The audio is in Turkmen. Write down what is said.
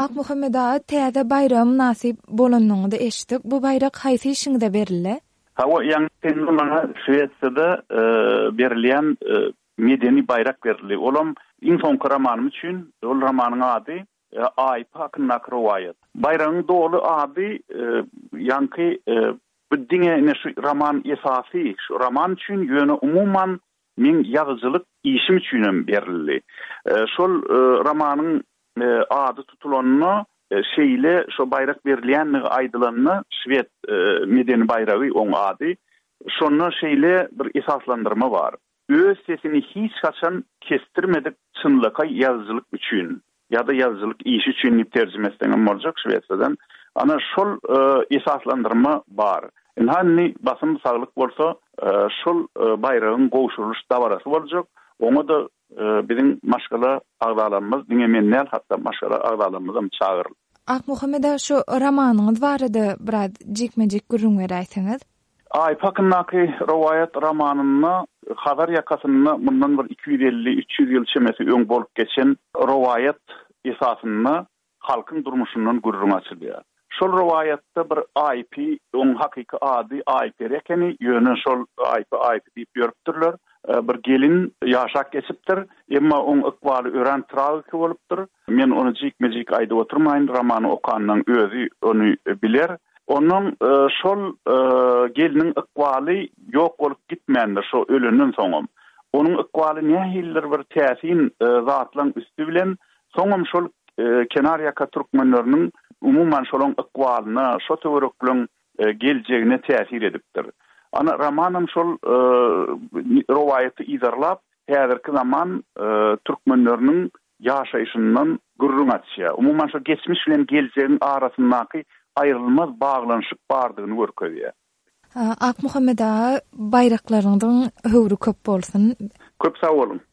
Ak Muhammed ağa täze bayram nasip bolanyňyzy eşitdik. Bu bayrak haýsy işiňde berildi? Hawa ýa-ni mana Şweýçarda berilýän medeni bayrak berildi. Olam inson karamanym üçin ol romanyň ady Ay Paknak Rowaýat. Bayragyň dolu ady ýanky bu diňe şu roman esasy, şu roman üçin ýöne umuman men ýazyjylyk işim üçin berildi. Şol romanyň ady tutulanyny şeýle şo bayrak berilýän aýdylanyny Şwed medeni bayragy oň ady. Şonu şeýle bir esaslandyrma bar. Öz sesini hiç kaçan kestirmedik çynlyka ýazyjylyk üçin ýa-da ýazyjylyk iş üçin terjimesinden boljak Şweýçardan. Ana şol esaslandyrma bar. Hanni basym saglyk bolsa şol bayragyň gowşuruş dabarasy boljak. Oňa da bizim maşgala agdalarymyz, diňemenler hatda maşgala agdalarymyzam çağıryldy. Ak Muhammed ağa şu romanyňyz barada biraz jekmejek gürrüň beräýsiňiz. Ay Paknak Rowaýat romanyny Hazar ýakasyny bundan bir 250-300 ýyl çemesi öň bolup geçen rowaýat esasyny halkyň durmuşyndan gürrüň açylýar. Şol rowaýatda bir AIP, oň hakyky ady AIP rekeni, ýöne şol AIP diýip ýörüpdirler. Bir gelin ýaşak geçipdir, emma oň ykbaly ören tragik bolupdyr. Men onu jekmejek aýdyp oturmaýyn, romany okandan özü onu biler. Onun şol gelinin ykbaly ýok bolup gitmändir şo ölünden soňam. Onun ykbaly nähiller bir täsin zatlaryň üstü bilen soňam şol kenar ýaka türkmenläriniň umuman şolun ykbalyna, şo töwerekliň geljegine täsir edipdir. Ana romanım şol rowaýaty izarlap, häzirki zaman türkmenläriniň ýaşaýşyndan gürrüň açýar. Umuman şo geçmiş bilen geljegiň arasyndaky aýrylmaz baglanyşyk bardygyny görkezýär. Ak Muhammed ağa bayraklaryňdan höwrü köp bolsun. Köp sag bolun.